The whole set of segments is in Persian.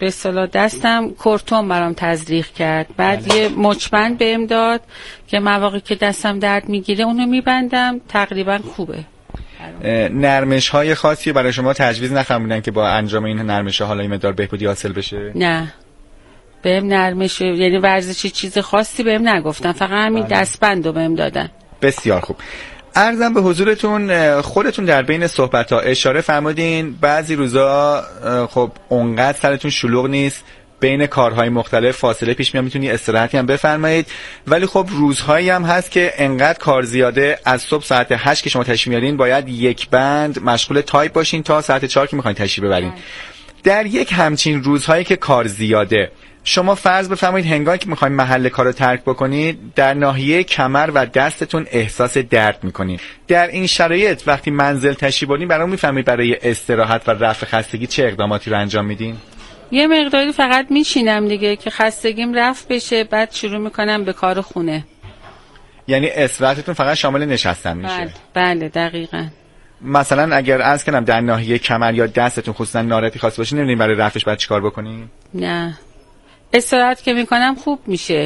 به اصطلاح دستم کورتون برام تزریق کرد. بعد یه مچبند بهم داد که مواقعی که دستم درد میگیره اونو میبندم، تقریبا خوبه. نرمش های خاصی برای شما تجویز نفرمودن که با انجام این نرمش ها حالا این مقدار بهبودی حاصل بشه؟ نه، بهم نرمش یعنی ورزشی چیز خاصی بهم نگفتن، فقط همین دستبندو بهم دادن. بسیار خوب. عرضم به حضورتون، خودتون در بین صحبت ها اشاره فرمودین بعضی روزا خب اونقدر سرتون شلوغ نیست، بین کارهای مختلف فاصله پیش میاد، میتونی استراحتی هم بفرمایید، ولی خب روزهایی هم هست که انقدر کار زیاده، از صبح ساعت 8 که شما تشریف میارین باید یک بند مشغول تایپ باشین تا ساعت 4 که میخواین تشریف ببرین. در یک همچین روزهایی که کار زیاده، شما فرض بفرمایید هنگامی که میخواین محل کار رو ترک بکنید در ناحیه کمر و دستتون احساس درد میکنید. در این شرایط وقتی منزل تشریف بردین برام میفهمید برای استراحت و رفع خستگی چه اقداماتی رو انجام میدین؟ یه مقداری فقط میشینم دیگه که خستگیم رفع بشه، بعد شروع میکنم به کار خونه. یعنی استراحتتون فقط شامل نشستن میشه؟ بله دقیقاً. مثلا اگر عرض کنم در ناحیه کمر یا دستتون خصوصا ناراحتی خاص باشه، نمیدونین برای رفعش باید چیکار بکنین؟ نه، استراحت که میکنم خوب میشه.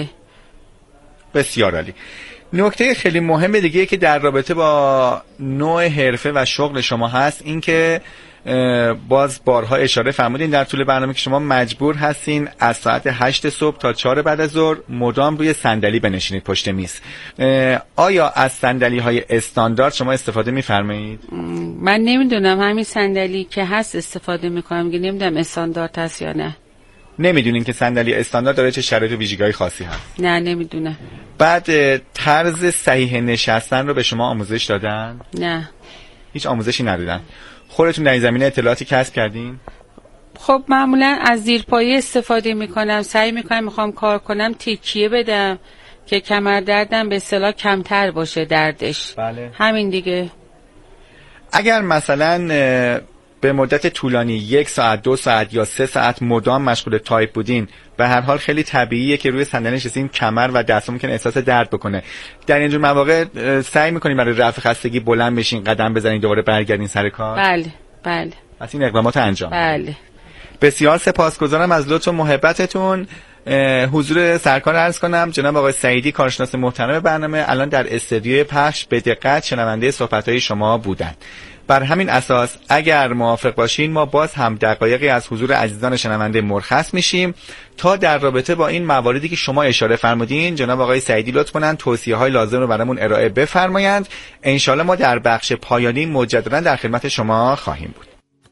بسیار عالی. نکته خیلی مهم دیگه که در رابطه با نوع حرفه و شغل شما هست این که باز بارها اشاره فرمودین در طول برنامه که شما مجبور هستین از ساعت 8 صبح تا 4 بعد از ظهر مدام روی صندلی بنشینید پشت میز. آیا از صندلی های استاندارد شما استفاده میفرمایید؟ من نمیدونم، همین صندلی که هست استفاده میکنم، که نمیدونم استاندارد هست یا نه. نمیدونین که صندلی استاندارد داره چه شرایط و ویژگی‌های خاصی هست؟ نه نمیدونم. بعد طرز صحیح نشستن رو به شما آموزش دادن؟ نه، هیچ آموزشی ندادن. خودتون در این زمینه اطلاعاتی کسب کردین؟ خب معمولا از زیرپایه استفاده میکنم، سعی میکنم میخوام کار کنم تکیه بدم که کمر دردم به اصطلاح کمتر باشه دردش. بله. همین دیگه. اگر مثلا به مدت طولانی 1 ساعت 2 ساعت یا 3 ساعت مدام مشغول تایپ بودین، به هر حال خیلی طبیعیه که روی صندلی نشستین کمر و دست ممکن احساس درد بکنه. در اینجور مواقع سعی میکنین برای رفع خستگی بلند بشین، قدم بزنین، دوباره برگردین سر کار؟ بله. از این اقدامات انجام. بله. بسیار سپاسگزارم از لطف و محبتتون. حضور سرکار عرض کنم جناب آقای سعیدی، کارشناس محترم برنامه، الان در استودیوی پخش به دقت شنونده صحبت‌های شما بودند. بر همین اساس اگر موافق باشین ما باز هم دقایقی از حضور عزیزان شنونده مرخص میشیم تا در رابطه با این مواردی که شما اشاره فرمودین جناب آقای سعیدی لطف کنن توصیه‌های لازم رو برامون ارائه بفرمایند. انشالله ما در بخش پایانی مجددا در خدمت شما خواهیم بود.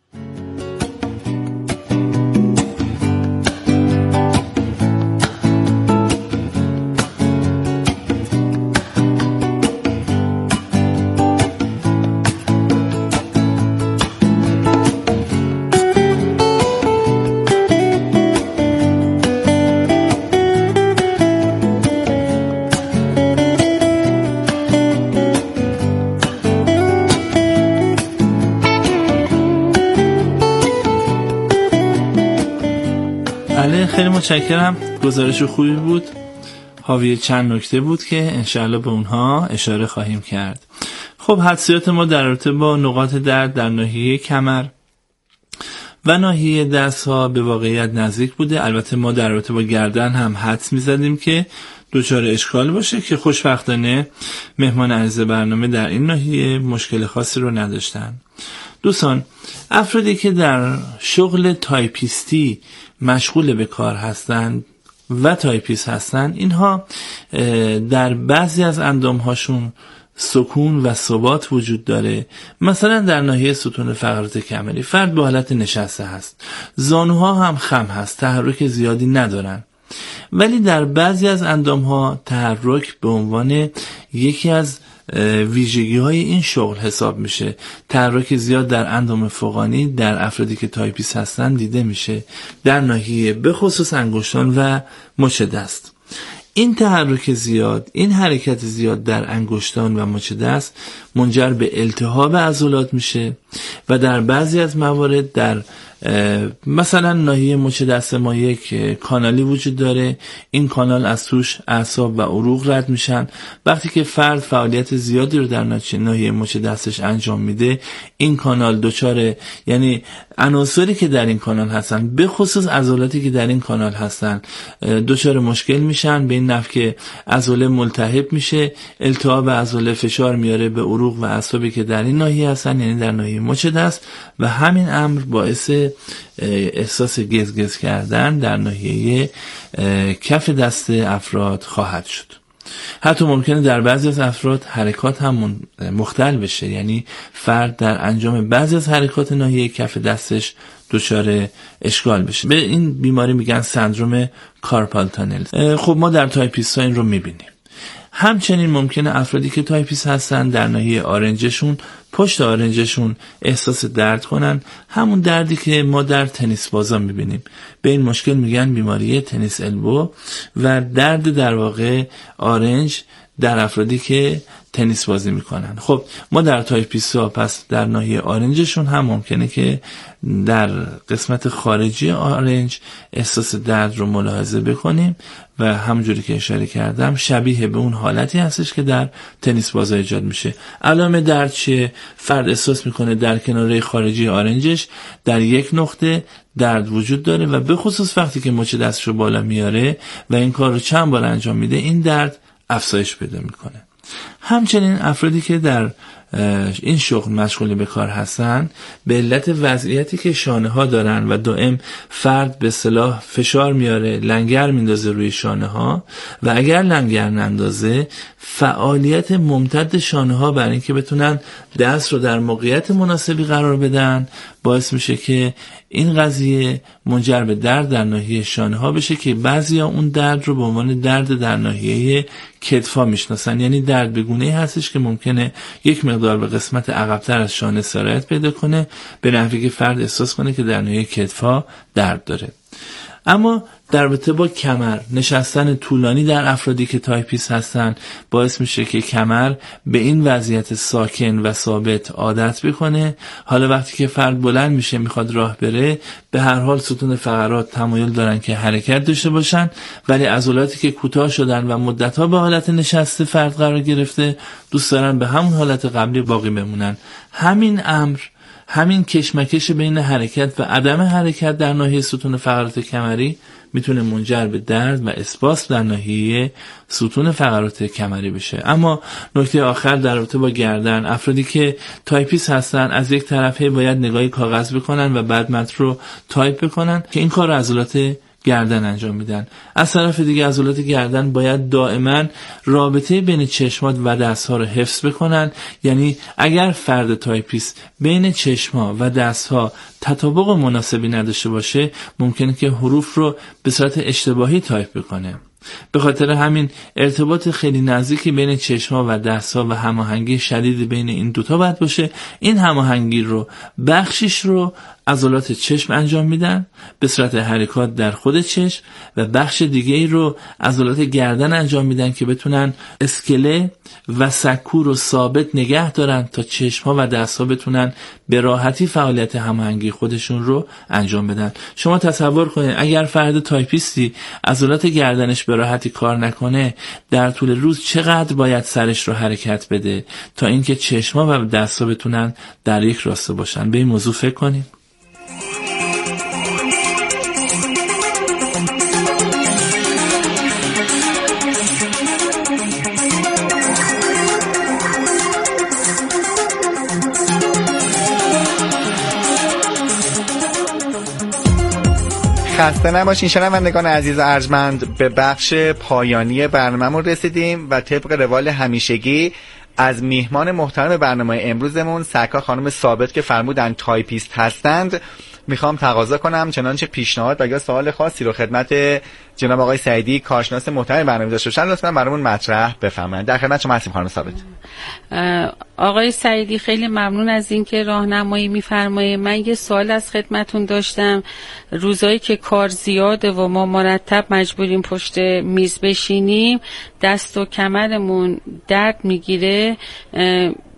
خیلی متشکرم، گزارش خوبی بود، حاوی چند نکته بود که انشاءالله به اونها اشاره خواهیم کرد. خب حدسیات ما در رابطه با نقاط درد در ناحیه کمر و ناحیه دست ها به واقعیت نزدیک بوده. البته ما در رابطه با گردن هم حدس می‌زدیم که دچار اشکال باشه که خوشبختانه مهمان عزیز برنامه در این ناحیه مشکل خاصی رو نداشتن. دوستان، افرادی که در شغل تایپیستی مشغول به کار هستند و تایپیست هستند، اینها در بعضی از اندامهاشون سکون و ثبات وجود داره. مثلا در ناحیه ستون فقرات کمری فرد به حالت نشسته هست، زانوها هم خم هست، تحرک زیادی ندارن، ولی در بعضی از اندامها تحرک به عنوان یکی از ویژگی های این شغل حساب میشه. تحرک زیاد در اندام فوقانی در افرادی که تایپیست هستن دیده میشه، در ناحیه به خصوص انگشتان و مچ دست. این تحرک زیاد، این حرکت زیاد در انگشتان و مچ دست منجر به التهاب عضلات میشه و در بعضی از موارد در مثلا ناحیه مچ دست ما یک کانالی وجود داره، این کانال از توش اعصاب و عروق رد میشن. وقتی که فرد فعالیت زیادی رو در ناحیه مچ دستش انجام میده، این کانال دچار، یعنی عناصری که در این کانال هستن، به خصوص عضلاتی که در این کانال هستن، دچار مشکل میشن، به این نحو که عضله ملتهب میشه، التهاب عضله فشار میاره به عروق و اعصابی که در این ناحیه هستن، یعنی در ناحیه مچ دست، و همین امر باعث احساس گزگز کردن در ناحیه کف دست افراد خواهد شد. حتی ممکنه در بعضی از افراد حرکات هم مختل بشه، یعنی فرد در انجام بعضی از حرکات ناحیه کف دستش دچار اشکال بشه. به این بیماری میگن سندروم کارپال تانل. خب ما در تایپیست ها این رو میبینیم. همچنین ممکنه افرادی که تایپیست هستن در ناحیه آرنجشون، پشت آرنجشون احساس درد کنن، همون دردی که ما در تنیس بازا میبینیم. به این مشکل میگن بیماری تنیس البو و درد در واقع آرنج در افرادی که تنیس بازی میکنن. خب ما در تایپیست ها پس در ناحیه آرنجشون هم ممکنه که در قسمت خارجی آرنج احساس درد رو ملاحظه بکنیم و همونجوری که اشاره کردم شبیه به اون حالتی هستش که در تنیس بازا ایجاد میشه. علامه درد چیه؟ فرد احساس میکنه در کناره خارجی آرنجش در یک نقطه درد وجود داره و به خصوص وقتی که مچ دستشو بالا میاره و این کار رو چند بار انجام میده، این درد افزایش پیدا میکنه. همچنین افرادی که در این شغل مشغول به کار هستن، به علت وضعیتی که شانه ها دارن و دائم فرد به اصطلاح فشار میاره، لنگر میندازه روی شانه ها و اگر لنگر نندازه، فعالیت ممتد شانه ها برای اینکه بتونن دست رو در موقعیت مناسبی قرار بدن، باعث میشه که این قضیه منجر به درد در ناحیه شانه ها بشه که بعضیا اون درد رو به عنوان درد در ناحیه کتفا میشناسن. یعنی درد به گونه‌ای هستش که ممکنه یک مقدار به قسمت عقب‌تر از شانه سرایت پیدا کنه، به نحوی که فرد احساس کنه که در ناحیه کتفا درد داره. اما در رابطه با کمر، نشستن طولانی در افرادی که تایپیست هستن باعث میشه که کمر به این وضعیت ساکن و ثابت عادت بکنه. حالا وقتی که فرد بلند میشه میخواد راه بره، به هر حال ستون فقرات تمایل دارن که حرکت داشته باشن، ولی عضلاتی که کوتاه شدن و مدت‌ها به حالت نشسته فرد قرار گرفته دوست دارن به همون حالت قبلی باقی بمونن. همین کشمکش بین حرکت و عدم حرکت در ناحیه ستون فقرات کمری میتونه منجر به درد و اسپاسم در ناحیه ستون فقرات کمری بشه. اما نکته آخر در رابطه با گردن، افرادی که تایپیست هستن از یک طرفه باید نگاهی کاغذ بکنن و بعد متن رو تایپ بکنن که این کار عضلات گردن انجام میدن. از طرف دیگه عضلات گردن باید دائما رابطه بین چشمات و دستها رو حفظ بکنن. یعنی اگر فرد تایپیست بین چشمها و دستها تطابق مناسبی نداشته باشه، ممکنه که حروف رو به صورت اشتباهی تایپ بکنه. به خاطر همین ارتباط خیلی نزدیکی بین چشم‌ها و دست‌ها و هماهنگی شدید بین این دوتا باید باشه. این هماهنگی رو بخشش رو عضلات چشم انجام میدن به صورت حرکات در خود چشم و بخش دیگه ای رو عضلات گردن انجام میدن که بتونن اسکله و سکو رو ثابت نگه دارن تا چشم‌ها و دست‌ها بتونن به راحتی فعالیت هماهنگی خودشون رو انجام بدن. شما تصور کنید اگر فرد تایپیستی عضلات گردنش به راحتی کار نکنه، در طول روز چقدر باید سرش رو حرکت بده تا اینکه چشم‌ها و دست‌ها بتونن در یک راسته باشن. به این موضوع فکر کنیم. خسته نباشین شنوندگان عزیز ارجمند، به بخش پایانی برنامه‌مون رسیدیم و طبق روال همیشگی از میهمان محترم برنامه امروزمون سرکار خانم ثابت که فرمودن تایپیست هستند میخوام تقاضا کنم چنانچه پیشنهاد و یا سوال خاصی رو خدمت جناب آقای سعیدی کارشناس محترم برنامه داشته باشن لطفاً برامون مطرح بفرمایید. در خدمت شما هستیم خانم ثابت. آقای سعیدی خیلی ممنون از اینکه راهنمایی میفرمایید. من یه سوال از خدمتون داشتم. روزایی که کار زیاده و ما مرتب مجبوریم پشت میز بشینیم، دست و کمرمون درد میگیره.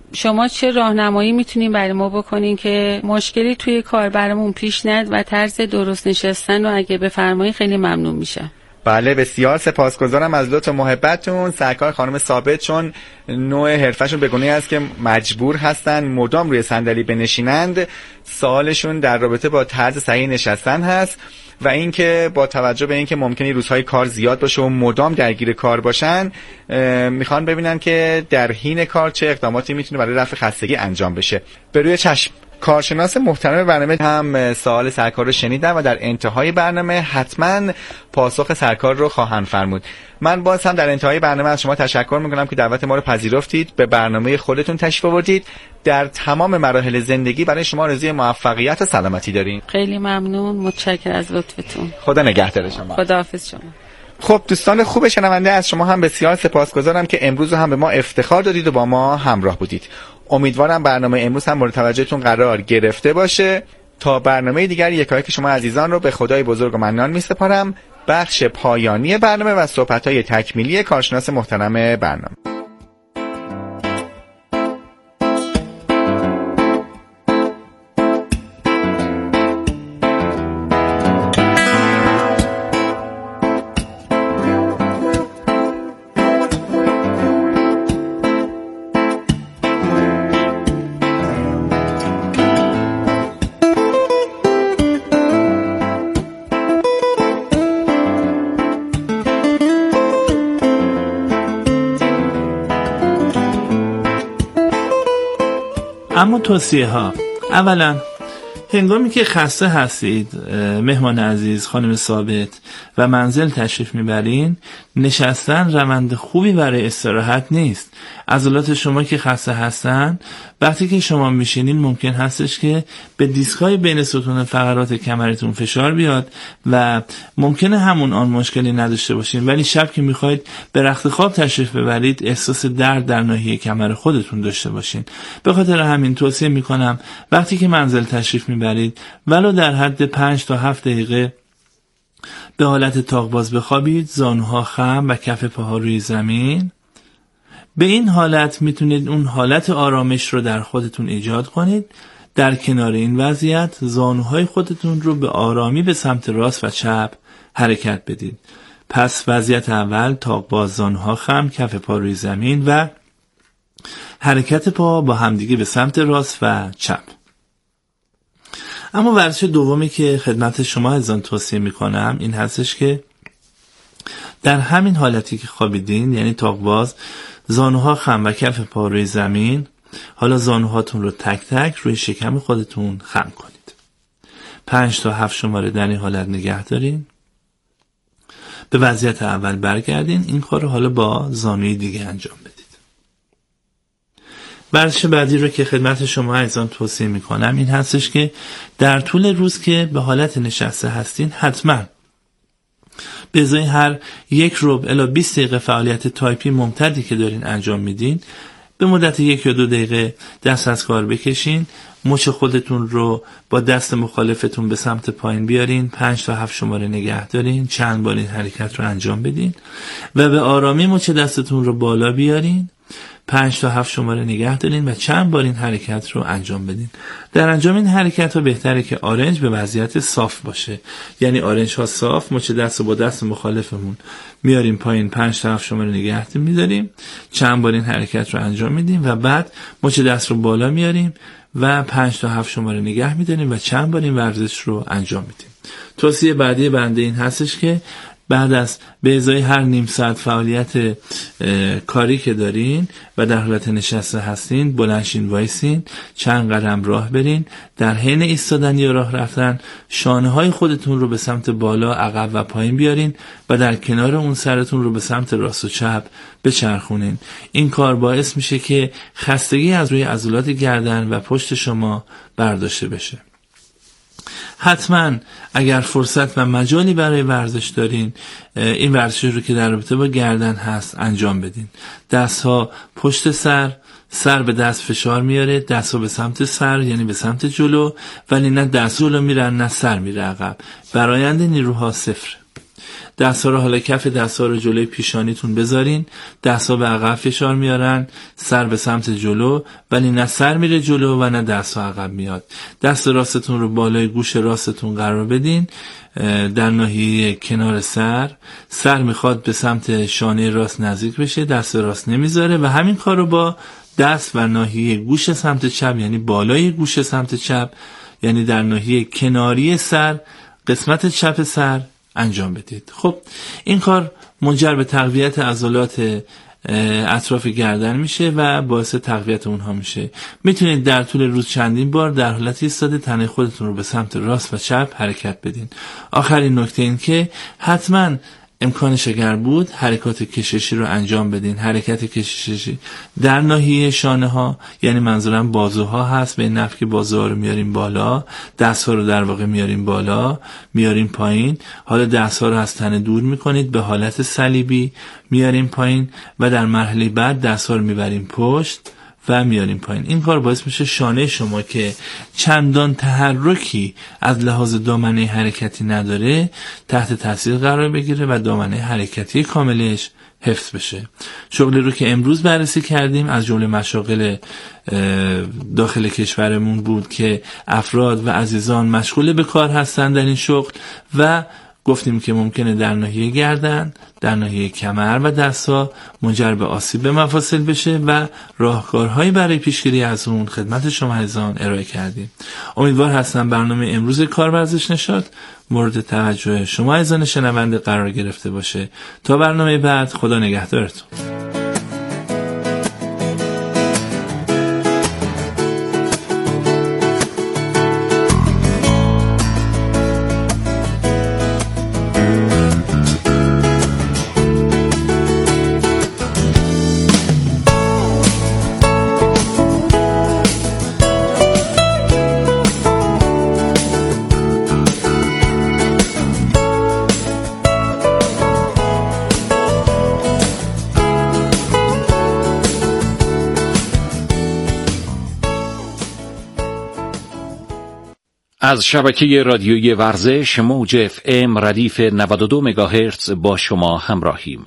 شما چه راهنمایی میتونین برای ما بکنین که مشکلی توی کار برامون پیش نیاد و طرز درست نشستن رو اگه بفرمایید خیلی ممنون میشه. بله بسیار سپاسگزارم از لطف و محبتتون. سرکار خانم ثابت چون نوع حرفشون به گونه‌ای است که مجبور هستن مدام روی صندلی بنشینند، سوالشون در رابطه با طرز صحیح نشستن هست و اینکه با توجه به اینکه ممکنه روزهای کار زیاد باشه و مدام درگیر کار باشن، میخوان ببینن که در حین کار چه اقداماتی میتونه برای رفع خستگی انجام بشه. به روی چشم. کارشناس محترم برنامه هم سوال سرکار رو شنیدن و در انتهای برنامه حتما پاسخ سرکار رو خواهند فرمود. من باز هم در انتهای برنامه از شما تشکر میکنم که دعوت ما رو پذیرفتید، به برنامه خودتون تشریف آوردید. در تمام مراحل زندگی برای شما آرزوی موفقیت و سلامتی داریم. خیلی ممنون، متشکرم از لطفتون. خدا نگهدار شما. خداحافظ شما. خب دوستان خوب شنونده، از شما هم بسیار سپاسگزارم که امروز هم به ما افتخار دادید و با ما همراه بودید. امیدوارم برنامه امروز هم مورد توجهتون قرار گرفته باشه. تا برنامه دیگر یکایک شما عزیزان رو به خدای بزرگ و منان می‌سپارم. بخش پایانی برنامه و صحبت‌های تکمیلی کارشناس محترم برنامه. اما توصیه ها: اولا هنگامی که خسته هستید مهمان عزیز خانم ثابت و منزل تشریف میبرین، نشستن روند خوبی برای استراحت نیست. عضلات شما که خسته هستن وقتی که شما میشینین ممکن هستش که به دیسکای بین ستون فقرات کمرتون فشار بیاد و ممکنه همون آن مشکلی نداشته باشین، ولی شب که میخواید به رخت خواب تشریف ببرید احساس درد در ناحیه کمر خودتون داشته باشین. به خاطر همین توصیه میکنم وقتی که منزل تشریف میبرید ولو در حد 5 تا 7 دقیقه به حالت تاق‌باز بخوابید، زانوها خم و کف پاها روی زمین. به این حالت میتونید اون حالت آرامش رو در خودتون ایجاد کنید. در کنار این وضعیت زانوهای خودتون رو به آرامی به سمت راست و چپ حرکت بدید. پس وضعیت اول تاق‌باز، زانوها خم، کف پا روی زمین و حرکت پا با همدیگه به سمت راست و چپ. اما ورزش دومی که خدمت شما عزیزان توصیه میکنم این هستش که در همین حالتی که خوابیدین، یعنی تاق‌باز، زانوها خم و کف پا روی زمین، حالا زانوهاتون رو تک تک روی شکم خودتون خم کنید. 5 تا 7 شماره در این حالت نگه دارین. به وضعیت اول برگردین. این کار رو حالا با زانوی دیگه انجام بدید. ورزش بعدی رو که خدمت شما عزیزان توصیه میکنم این هستش که در طول روز که به حالت نشسته هستین حتما به ازای هر 1 ربع الی 20 دقیقه فعالیت تایپی ممتدی که دارین انجام میدین به مدت 1 یا 2 دقیقه دست از کار بکشین. مچ خودتون رو با دست مخالفتون به سمت پایین بیارین. 5 تا 7 شماره نگه دارین. چند بار این حرکت رو انجام بدین و به آرامی مچ دستتون رو بالا بیارین. 5 تا 7 شماره نگه دارین و چند بار این حرکت رو انجام بدین. در انجام این حرکت ها بهتره که آرنج به وضعیت صاف باشه، یعنی آرنج ها صاف، مچ دست با دست مخالفمون میاریم پایین. 5 تا 7 شماره نگه میداریم، چند بار این حرکت رو انجام میدیم و بعد مچ دست رو بالا میاریم و 5 تا 7 شماره نگه میداریم و چند بار این ورزش رو انجام میدیم. توصیه بعدی بنده این هستش که بعد از به ازای هر نیم ساعت فعالیت کاری که دارین و در حالت نشسته هستین، بلندشین وایسین، چند قدم راه برین. در حین ایستادن یا راه رفتن شانه های خودتون رو به سمت بالا، عقب و پایین بیارین و در کنار اون سرتون رو به سمت راست و چپ بچرخونین. این کار باعث میشه که خستگی از روی عضلات گردن و پشت شما برداشته بشه. حتما اگر فرصت و مجالی برای ورزش دارین این ورزش رو که در رابطه با گردن هست انجام بدین. دست ها پشت سر به دست فشار میاره، دست ها به سمت سر یعنی به سمت جلو، ولی نه دست جلو میرن نه سر میره عقب. برآیند نیروها صفر. دست‌ها رو حالا کف دست‌ها رو جلوی پیشانیتون بذارین، دست‌ها به عقب فشار میارن، سر به سمت جلو، ولی نه سر میره جلو و نه دست‌ها عقب میاد. دست راستتون رو بالای گوش راستتون قرار بدین، در ناحیه کنار سر میخواد به سمت شانه راست نزدیک بشه، دست راست نمیذاره و همین کار رو با دست و ناحیه گوش سمت چپ، یعنی بالای گوش سمت چپ، یعنی در ناحیه کناری سر، قسمت چپ سر انجام بدید. خب این کار منجر به تقویت عضلات اطراف گردن میشه و باعث تقویت اونها میشه. میتونید در طول روز چندین بار در حالت ایستاده تنه خودتون رو به سمت راست و چپ حرکت بدین. آخرین نکته این که حتما امکانش اگر بود حرکات کششی رو انجام بدین. حرکت کششی در ناحیه شانه ها، یعنی منظورم بازوها هست، به این نفع که بازوها رو میاریم بالا، دستها رو در واقع میاریم بالا، میاریم پایین. حالا دستها رو از تنه دور میکنید، به حالت صلیبی میاریم پایین و در مرحله بعد دستها رو میبریم پشت و میاریم پایین. این کار باعث میشه شانه شما که چندان تحرکی از لحاظ دامنه حرکتی نداره تحت تاثیر قرار بگیره و دامنه حرکتی کاملش حفظ بشه. شغلی رو که امروز بررسی کردیم از جمله مشاغل داخل کشورمون بود که افراد و عزیزان مشغول به کار هستن در این شغل و گفتیم که ممکنه در ناحیه گردن، در ناحیه کمر و دستها منجر به آسیب به مفاصل بشه و راهکارهایی برای پیشگیری از اون خدمت شما عزیزان ارائه کردیم. امیدوار هستم برنامه امروز کارورزش نشاط مورد توجه شما عزیزان شنونده قرار گرفته باشه. تا برنامه بعد، خدا نگهدارتون. از شبکه رادیویی ورزش موج FM ردیف 92 مگاهرتز با شما همراهیم.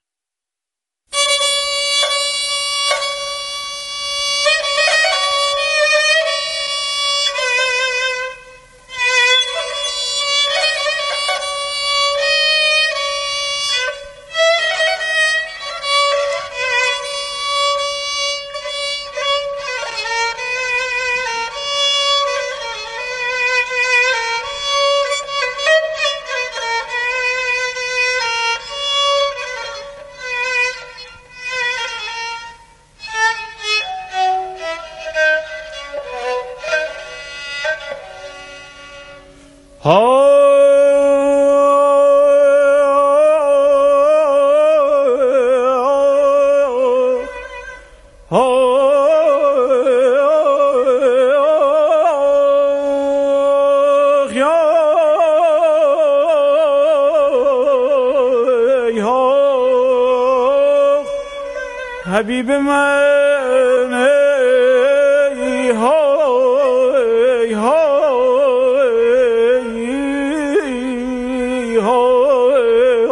حبیب من ای های های های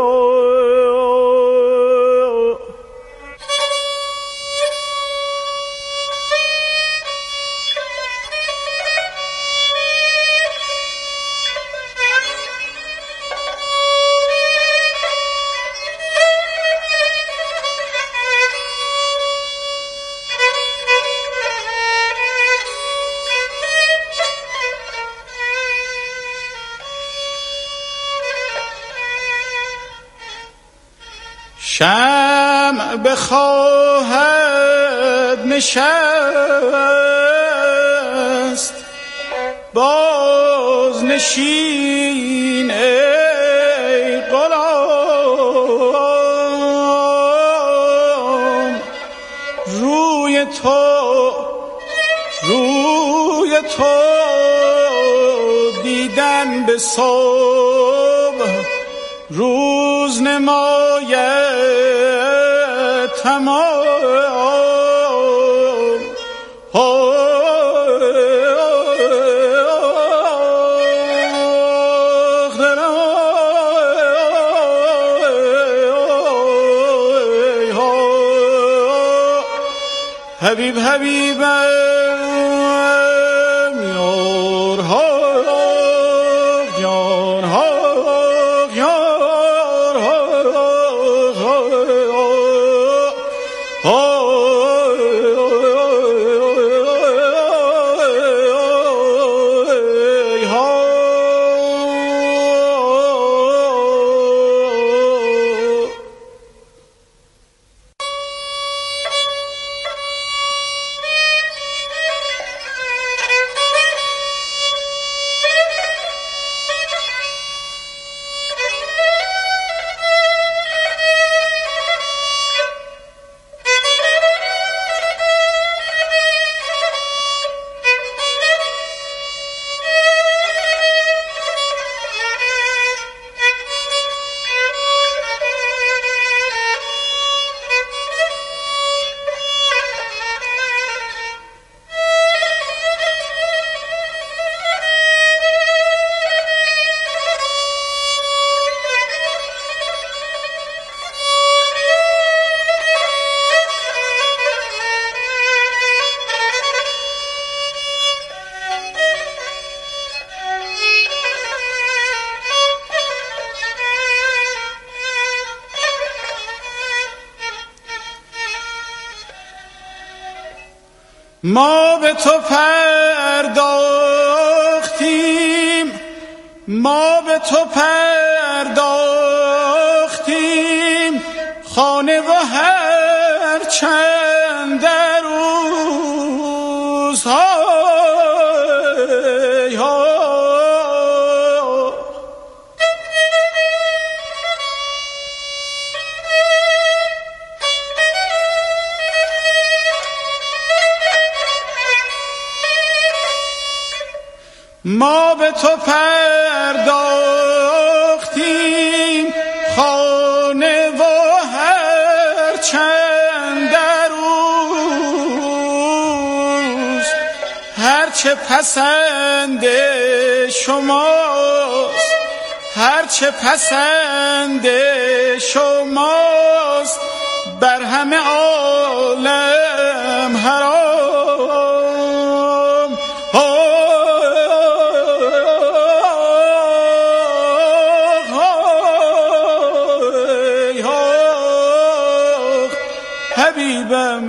شمع بخواهد نشست باز نشین ای غلام، روی تو دیدن به صبح روز نماید تمام. حبیب حبیبم یارها یارها ما به تو پرداختیم، ما به تو پرداختیم خانه و هر چند در روزهای ما به تو پرداختیم خانه و هر چند در روز هر چه پسند شماست، هر چه پسند شماست بر همه عالم حرام. حبیبم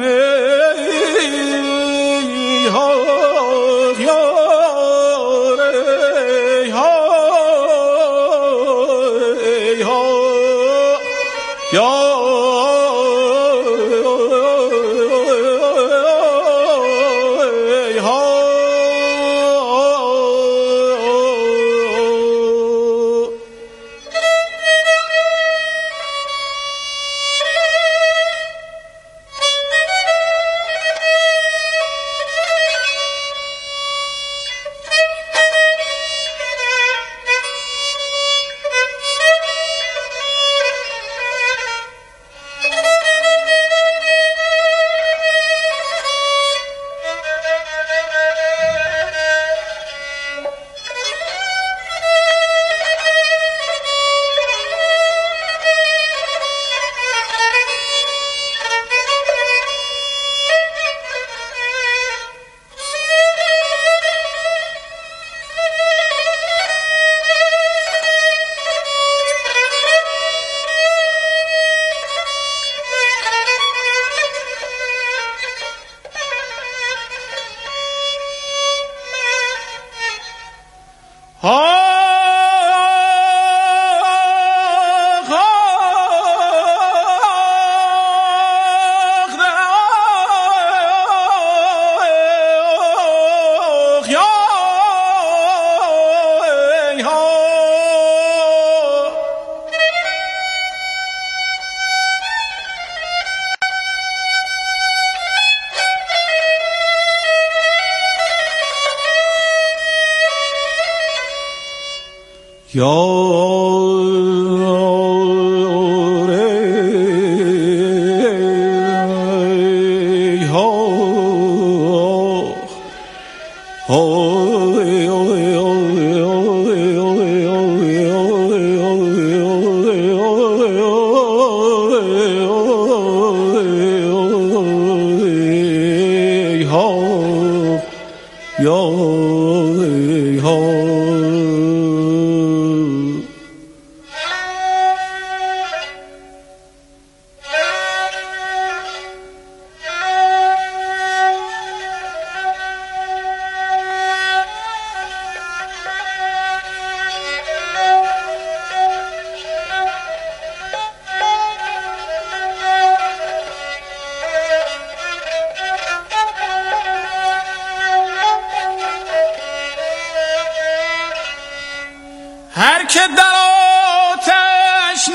که در آتش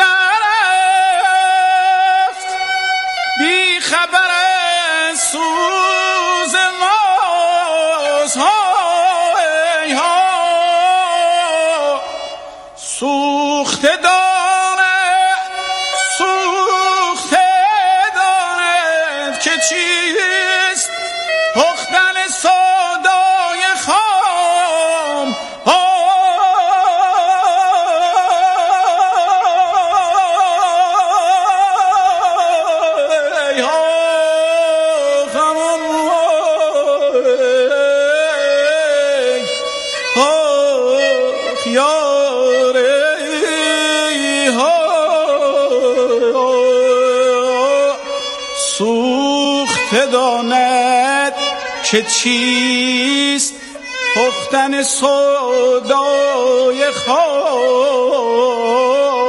نرفت بی خبر از سوز ماست. های ها سوخته داند که چیست پختن سودای خام. داند که چیست پختن سودای خام.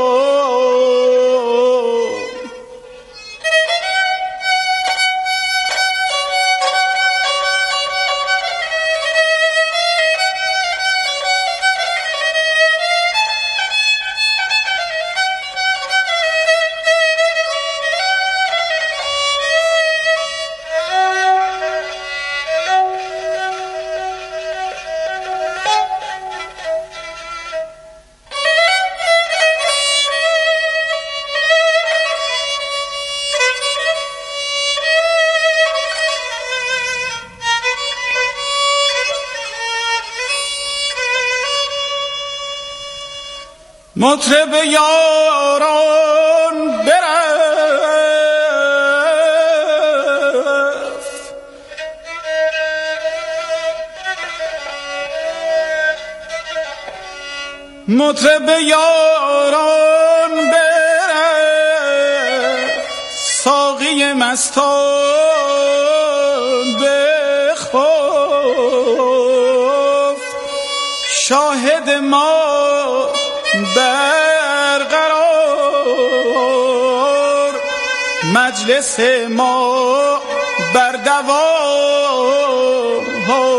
مطرب یاران برفت مطرب یاران برفت ساقی مستان بخفت شاهد ما برقرار مجلس ما بر دوام.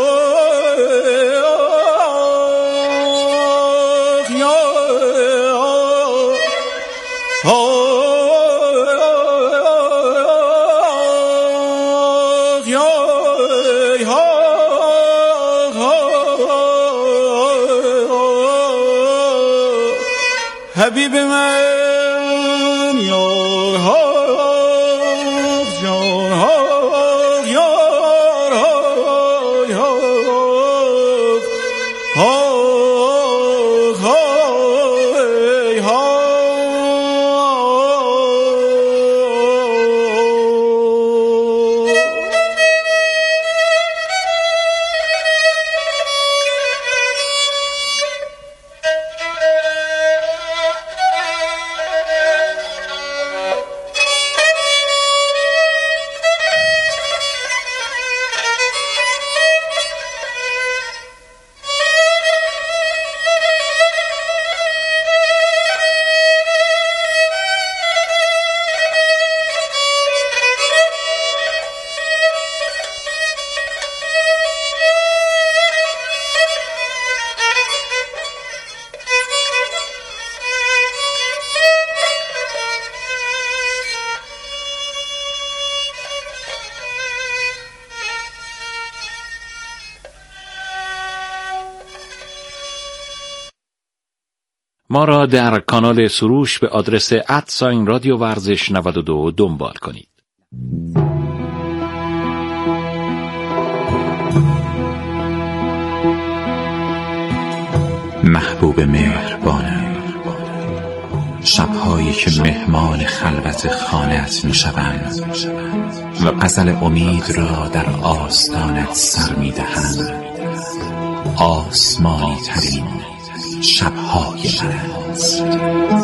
حبیب من یار ها جان ها یار ها ما را در کانال سروش به آدرس @رادیو ورزش 92 دنبال کنید. محبوب مهربانم، شبهایی که مهمان خلوت خانه‌ات میشوند و غزل امید را در آستانت سر میدهند، آسمانی ترین شبهای من است.